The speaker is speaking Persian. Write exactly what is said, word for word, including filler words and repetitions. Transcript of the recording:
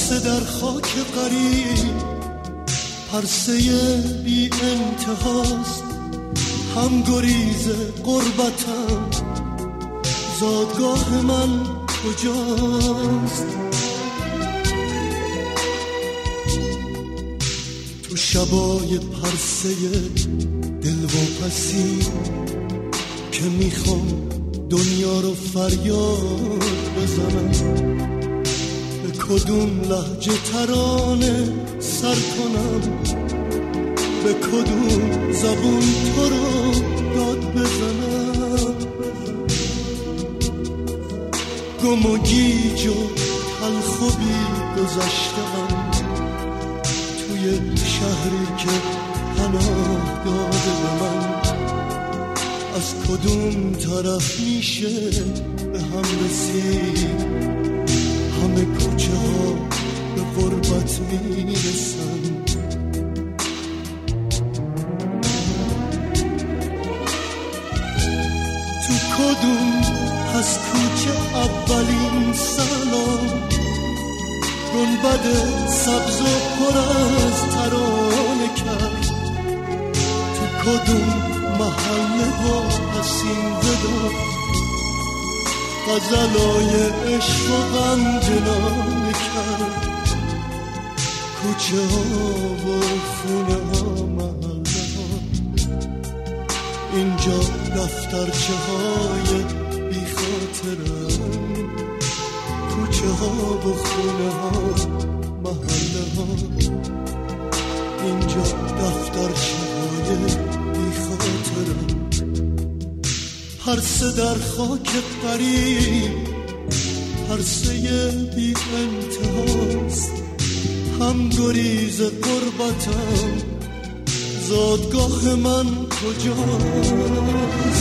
پرسه در خاک غریب، پرسه بی انتهاست، هم گریز غربتم، زادگاه من کجاست؟ تو شبای پرسه دل و پسی که میخوام دنیا رو فریاد بزنم، به کدوم لهجه ترانه سر کنم، به کدوم زبون تو رو داد بزنم؟ گم و گیج و تلخ و بی گذشتم توی شهری که پناه داده به من، از کدوم طرف میشه به هم رسید؟ همه کوچه ها به غربت میرسن. تو کدوم از کوچه اولین سلام، گنبد سبز و پر از ترانه کرد؟ تو کدوم محله با حسین ودا، غزلای عشق و غم جنانه کرد؟ کوچه ها و خونه ها محله ها، اینجا دفترچه های بی خاطرم. کوچه ها و خونه ها محله ها، اینجا دفترچه های بی خاطرم. پرسه در خاک غریب، پرسه بی انتهاست، هم گریز غربتم، زادگاه من کجاست؟